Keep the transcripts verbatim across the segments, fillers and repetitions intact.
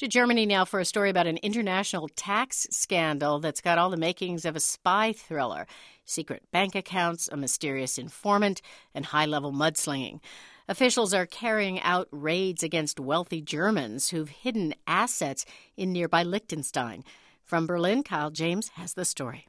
To Germany now for a story about an international tax scandal that's got all the makings of a spy thriller. Secret bank accounts, a mysterious informant, and high-level mudslinging. Officials are carrying out raids against wealthy Germans who've hidden assets in nearby Liechtenstein. From Berlin, Kyle James has the story.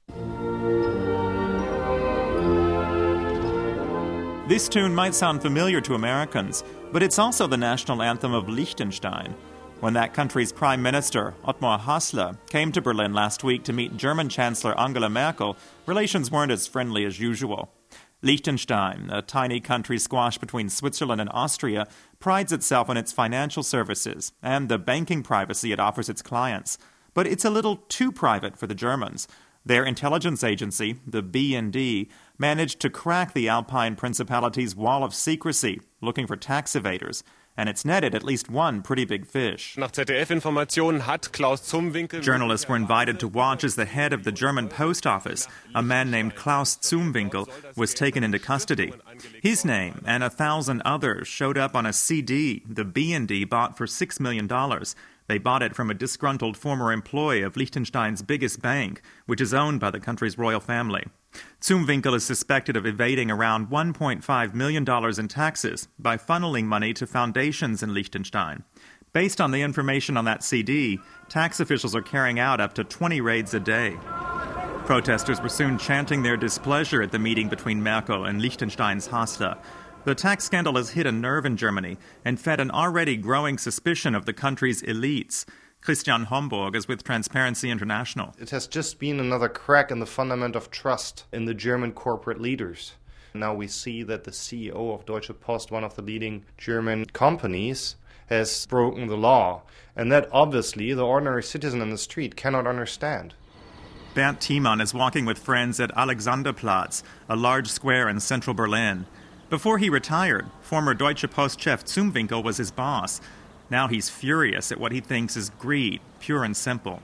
This tune might sound familiar to Americans, but it's also the national anthem of Liechtenstein. When that country's Prime Minister, Ottmar Hasler, came to Berlin last week to meet German Chancellor Angela Merkel, relations weren't as friendly as usual. Liechtenstein, a tiny country squashed between Switzerland and Austria, prides itself on its financial services and the banking privacy it offers its clients. But it's a little too private for the Germans. Their intelligence agency, the B N D, managed to crack the Alpine Principality's wall of secrecy, looking for tax evaders. And it's netted at least one pretty big fish. Nach Z D F-Informationen hat Klaus Zumwinkel... Journalists were invited to watch as the head of the German post office, a man named Klaus Zumwinkel, was taken into custody. His name and a thousand others showed up on a C D the B N D bought for six million dollars. They bought it from a disgruntled former employee of Liechtenstein's biggest bank, which is owned by the country's royal family. Zumwinkel is suspected of evading around one point five million dollars in taxes by funneling money to foundations in Liechtenstein. Based on the information on that C D, tax officials are carrying out up to twenty raids a day. Protesters were soon chanting their displeasure at the meeting between Merkel and Liechtenstein's Hasler. The tax scandal has hit a nerve in Germany and fed an already growing suspicion of the country's elites. Christian Homburg is with Transparency International. It has just been another crack in the fundament of trust in the German corporate leaders. Now we see that the C E O of Deutsche Post, one of the leading German companies, has broken the law. And that obviously the ordinary citizen in the street cannot understand. Bernd Thiemann is walking with friends at Alexanderplatz, a large square in central Berlin. Before he retired, former Deutsche Post chef Zumwinkel was his boss. Now he's furious at what he thinks is greed, pure and simple.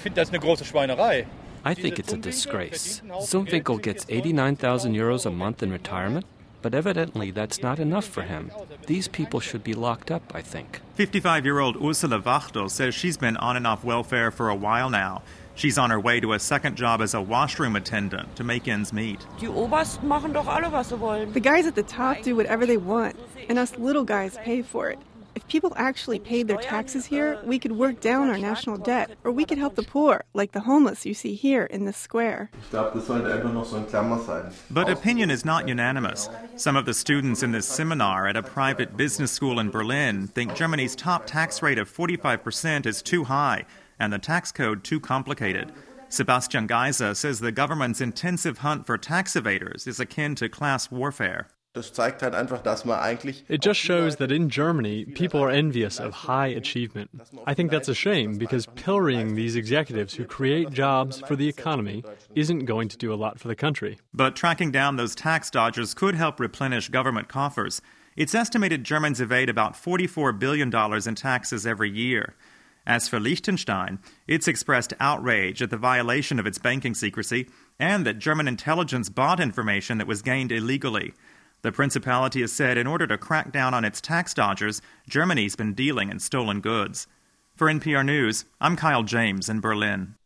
I think it's a disgrace. Zumwinkel gets eighty-nine thousand euros a month in retirement, but evidently that's not enough for him. These people should be locked up, I think. fifty-five-year-old Ursula Wachtel says she's been on and off welfare for a while now. She's on her way to a second job as a washroom attendant to make ends meet. Die Obersten machen doch alle, was sie wollen. The guys at the top do whatever they want, and us little guys pay for it. If people actually paid their taxes here, we could work down our national debt, or we could help the poor, like the homeless you see here in this square. But opinion is not unanimous. Some of the students in this seminar at a private business school in Berlin think Germany's top tax rate of forty-five percent is too high and the tax code too complicated. Sebastian Geiser says the government's intensive hunt for tax evaders is akin to class warfare. It just shows that in Germany, people are envious of high achievement. I think that's a shame because pillorying these executives who create jobs for the economy isn't going to do a lot for the country. But tracking down those tax dodgers could help replenish government coffers. It's estimated Germans evade about forty-four billion dollars in taxes every year. As for Liechtenstein, it's expressed outrage at the violation of its banking secrecy and that German intelligence bought information that was gained illegally. The principality has said in order to crack down on its tax dodgers, Germany's been dealing in stolen goods. For N P R News, I'm Kyle James in Berlin.